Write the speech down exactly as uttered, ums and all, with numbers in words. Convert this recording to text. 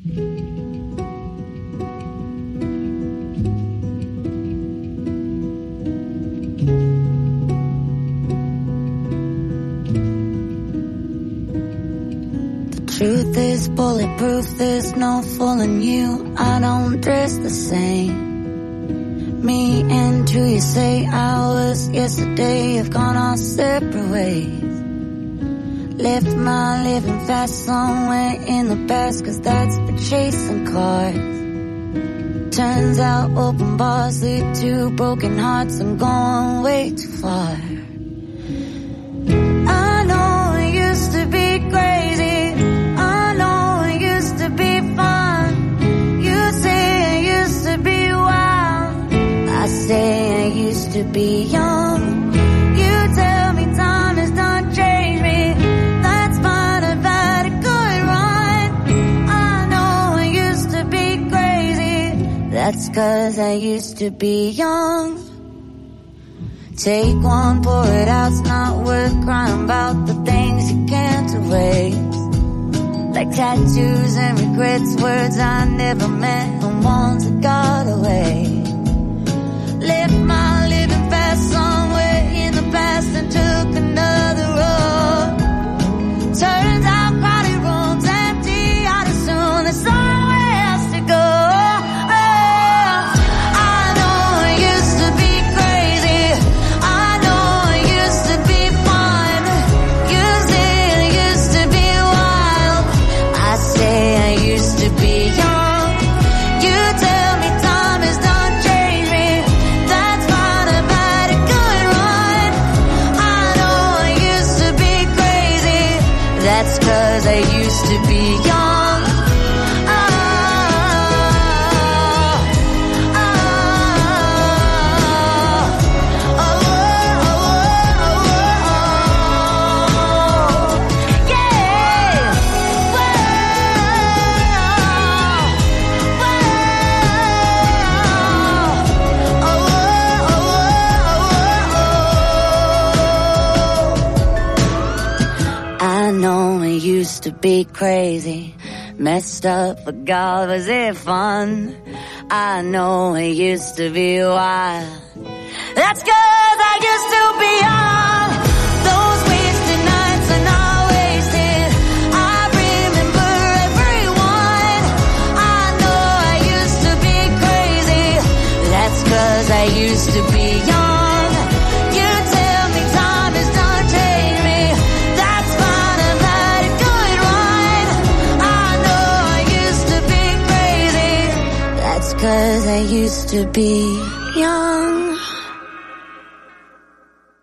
Truth is bulletproof, there's no fooling you. I don't dress the same. Me and who you say I was yesterday have gone our separate ways. Left my living fast somewhere in the past, cause that's for chasing cars. Turns out open bars lead to broken hearts. I'm going way too far. I know it used to be crazy, I know it used to be fun. You say it used to be wild, I say I used to be young. You tell me time has done changed me, that's fine, I've had a good run. I know I used to be crazy, that's cause I used to be young. Take one, pour it out, it's not worth crying about the things you can't erase. Like tattoos and regrets, words I never meant, and ones that got away. Left my living fast somewhere in the past and took another road. Turns out crowded rooms empty, I'd assume there's somewhere else to go. That's cause I used to be young. Oh, oh, oh, oh, oh, oh, yeah. Whoa, whoa, oh, oh, oh, oh. I know it used to be crazy, messed up, but God, was it fun? I know it used to be wild, that's cause I used to be young. Those wasted nights are not wasted, I remember everyone. I know I used to be crazy, that's cause I used to be young. You tell me time has done changed me, that's fine, I've had a good run. I know I used to be crazy, that's cause I used to be young.